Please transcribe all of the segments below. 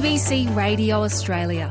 ABC Radio Australia.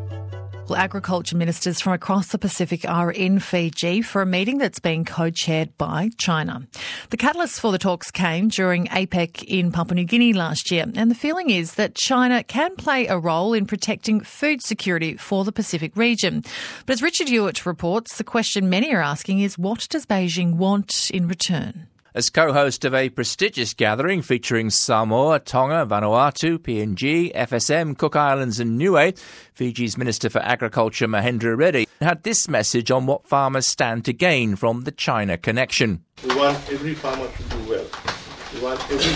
Well, agriculture ministers from across the Pacific are in Fiji for a meeting that's being co-chaired by China. The catalyst for the talks came during APEC in Papua New Guinea last year, and the feeling is that China can play a role in protecting food security for the Pacific region. But as Richard Hewitt reports, the question many are asking is, what does Beijing want in return? As co-host of a prestigious gathering featuring Samoa, Tonga, Vanuatu, PNG, FSM, Cook Islands and Niue, Fiji's Minister for Agriculture Mahendra Reddy had this message on what farmers stand to gain from the China connection. We want every farmer to do well. We want every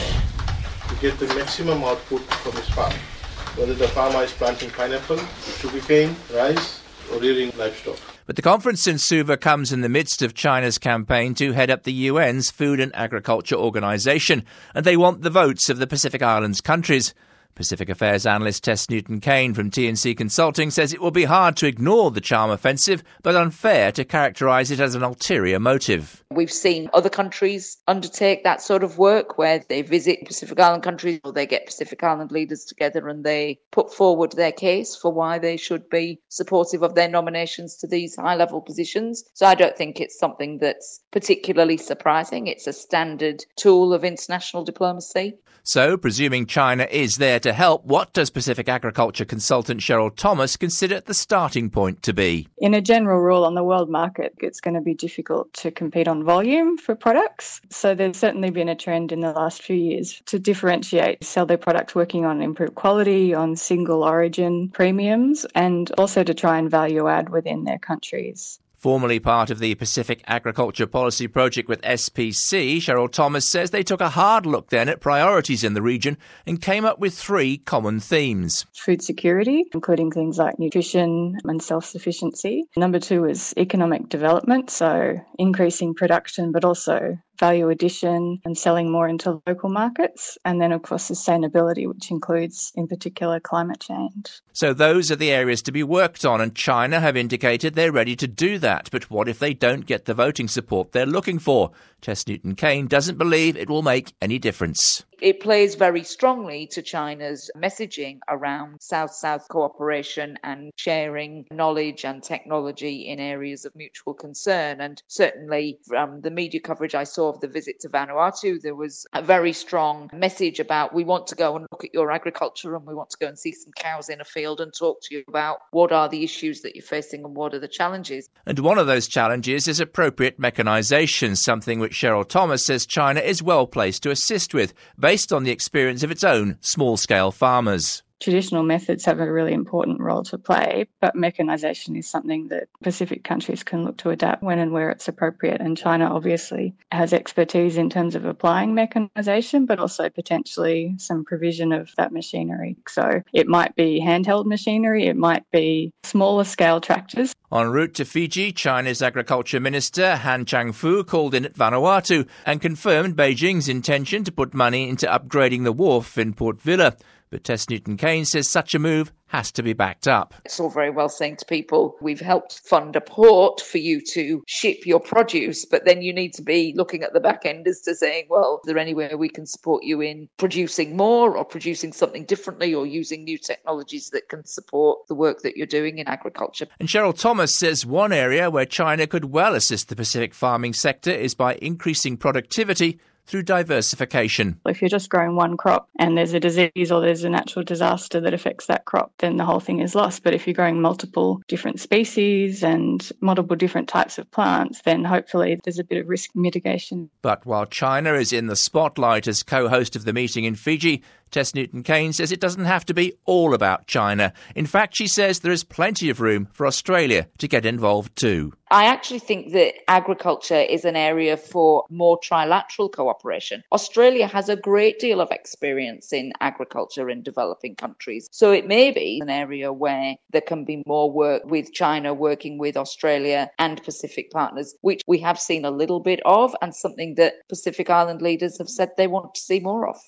farmer to get the maximum output from his farm, whether the farmer is planting pineapple, sugarcane, rice or rearing livestock. But the conference in Suva comes in the midst of China's campaign to head up the UN's Food and Agriculture Organization, and they want the votes of the Pacific Islands countries. Pacific Affairs analyst Tess Newton-Cain from TNC Consulting says it will be hard to ignore the charm offensive, but unfair to characterise it as an ulterior motive. We've seen other countries undertake that sort of work where they visit Pacific Island countries or they get Pacific Island leaders together and they put forward their case for why they should be supportive of their nominations to these high-level positions. So I don't think it's something that's particularly surprising. It's a standard tool of international diplomacy. So, presuming China is there to help, what does Pacific agriculture consultant Cheryl Thomas consider the starting point to be? In a general rule on the world market, it's going to be difficult to compete on volume for products. So there's certainly been a trend in the last few years to differentiate, sell their products working on improved quality, on single origin premiums, and also to try and value add within their countries. Formerly part of the Pacific Agriculture Policy Project with SPC, Cheryl Thomas says they took a hard look then at priorities in the region and came up with 3 common themes. Food security, including things like nutrition and self-sufficiency. Number 2 is economic development, so increasing production but also value addition and selling more into local markets. And then, of course, sustainability, which includes, in particular, climate change. So those are the areas to be worked on, and China have indicated they're ready to do that. But what if they don't get the voting support they're looking for? Tess Newton-Cain doesn't believe it will make any difference. It plays very strongly to China's messaging around South-South cooperation and sharing knowledge and technology in areas of mutual concern. And certainly from the media coverage I saw of the visit to Vanuatu, there was a very strong message about we want to go and look at your agriculture and we want to go and see some cows in a field and talk to you about what are the issues that you're facing and what are the challenges. And one of those challenges is appropriate mechanisation, something which Cheryl Thomas says China is well placed to assist with, based on the experience of its own small-scale farmers. Traditional methods have a really important role to play, but mechanisation is something that Pacific countries can look to adapt when and where it's appropriate. And China obviously has expertise in terms of applying mechanisation, but also potentially some provision of that machinery. So it might be handheld machinery, it might be smaller scale tractors. En route to Fiji, China's Agriculture Minister Han Chang-fu called in at Vanuatu and confirmed Beijing's intention to put money into upgrading the wharf in Port Vila. But Tess Newton-Cain says such a move has to be backed up. It's all very well saying to people, we've helped fund a port for you to ship your produce, but then you need to be looking at the back end as to saying, well, is there any way we can support you in producing more or producing something differently or using new technologies that can support the work that you're doing in agriculture? And Cheryl Thomas says one area where China could well assist the Pacific farming sector is by increasing productivity through diversification. If you're just growing one crop and there's a disease or there's a natural disaster that affects that crop, then the whole thing is lost. But if you're growing multiple different species and multiple different types of plants, then hopefully there's a bit of risk mitigation. But while China is in the spotlight as co-host of the meeting in Fiji, Tess Newton-Cain says it doesn't have to be all about China. In fact, she says there is plenty of room for Australia to get involved too. I actually think that agriculture is an area for more trilateral cooperation. Australia has a great deal of experience in agriculture in developing countries. So it may be an area where there can be more work with China working with Australia and Pacific partners, which we have seen a little bit of and something that Pacific Island leaders have said they want to see more of.